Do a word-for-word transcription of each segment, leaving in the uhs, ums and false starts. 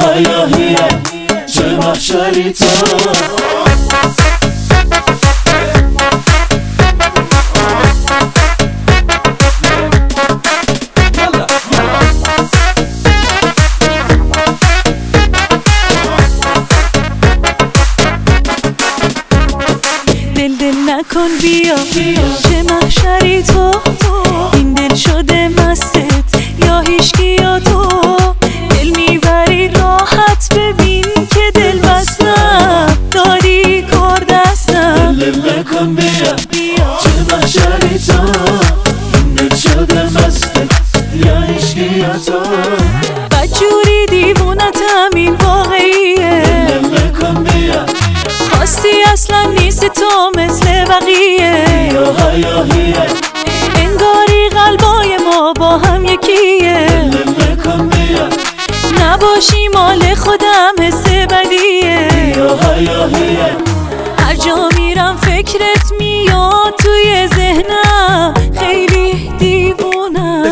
هیاهیه چه محشری تو. دل دل نکن بیا چه محشری تو، این دل شده مستت یا هیچکی یا تو. دل میبری راحت ببین که دل بستم داری کار دستم. دل دل نکن بیا چه محشری تو، این دل شده مستت یا هیچکی یا تو. بدجوری دیوونتم این واقعیه، دل دل نکن بیا خاصی اصلا نیست تو مثل بقیه. یا هیاهیه انگاری قلبای ما با هم یکیه، دل دل نکن بیا نباشی مال خودم حس بدیه. یا هیاهیه هر جا میرم فکرت میاد توی ذهنم، خیلی دیوونم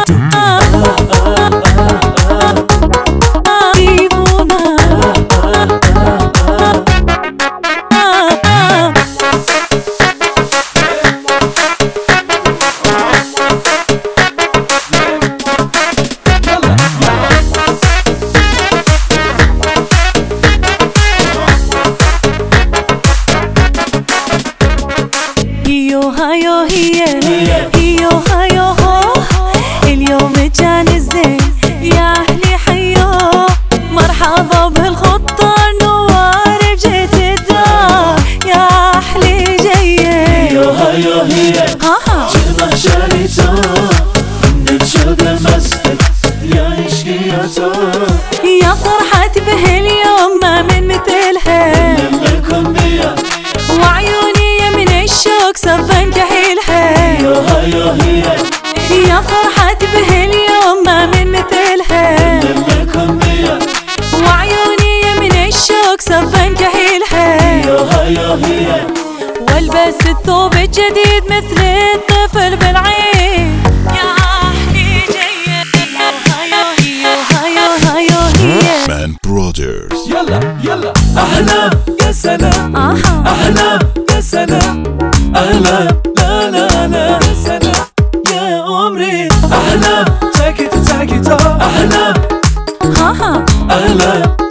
هياهيه هيو هيو هو اليوم جانزين يا أهلي حيو. مرحبا بالخطة النوار بجيت الدار يا أهلي جاية. هيو هياهيه چه محشری تو، دل شده مستت یا هیچکی یا تو. يا فرحتي بهاليوم ما من مثلها، دل نکن بیا وعيوني من الشوق صفن كحيلها. یا هیاهیه يا فرحتي بهاليوم ما من مثلها، دل نکن بیا وعيوني من الشوق صفن كحيلها. یا هیاهیه والبس الثوب الجديد مثل الطفل بالعين يا أهلي جاية. هياهية هياهية Man Brothers. يلا يلا أحلى يا سلام آها أحلى يا سلام أحلى لا لا لا يا سلام يا عمري. أحلى take it take it off أحلى ها ها أحلى